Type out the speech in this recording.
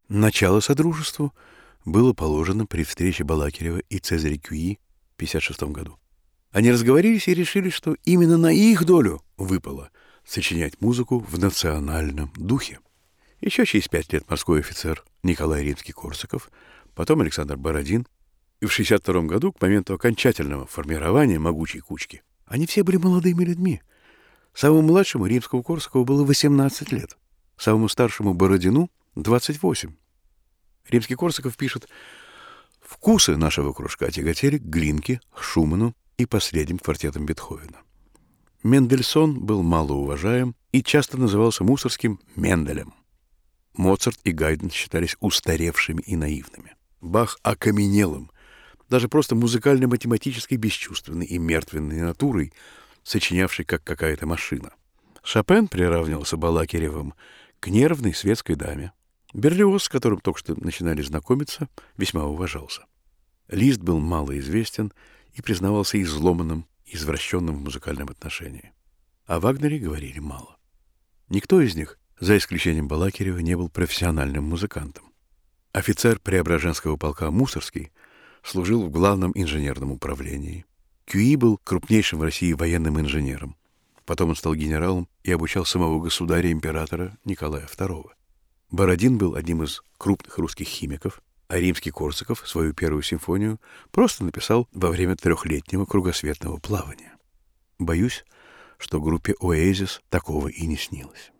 Начало содружеству было положено при встрече Балакирева и Цезаря Кюи в 1956 году. Они разговорились и решили, что именно на их долю выпало сочинять музыку в национальном духе. Еще через 5 лет морской офицер Николай Римский-Корсаков, потом Александр Бородин, и в 1962 году, к моменту окончательного формирования могучей кучки, они все были молодыми людьми. Самому младшему Римскому-Корсакову было 18 лет, самому старшему Бородину — 28. Римский-Корсаков пишет: «Вкусы нашего кружка тяготели к Глинке, Шуману и последним квартетам Бетховена. Мендельсон был малоуважаем и часто назывался мусорским Менделем. Моцарт и Гайден считались устаревшими и наивными. Бах — окаменелым, даже просто музыкально-математической бесчувственной и мертвенной натурой, сочинявшей как какая-то машина. Шопен приравнивался Балакиревым к нервной светской даме. Берлиоз, с которым только что начинали знакомиться, весьма уважался. Лист был малоизвестен и признавался изломанным, извращенным в музыкальном отношении. О Вагнере говорили мало. Никто из них, за исключением Балакирева, не был профессиональным музыкантом. Офицер Преображенского полка Мусорский служил в главном инженерном управлении. Кюи был крупнейшим в России военным инженером. Потом он стал генералом и обучал самого государя-императора Николая II. Бородин был одним из крупных русских химиков, а Римский-Корсаков свою первую симфонию просто написал во время 3-летнего кругосветного плавания. Боюсь, что группе «Оазис» такого и не снилось.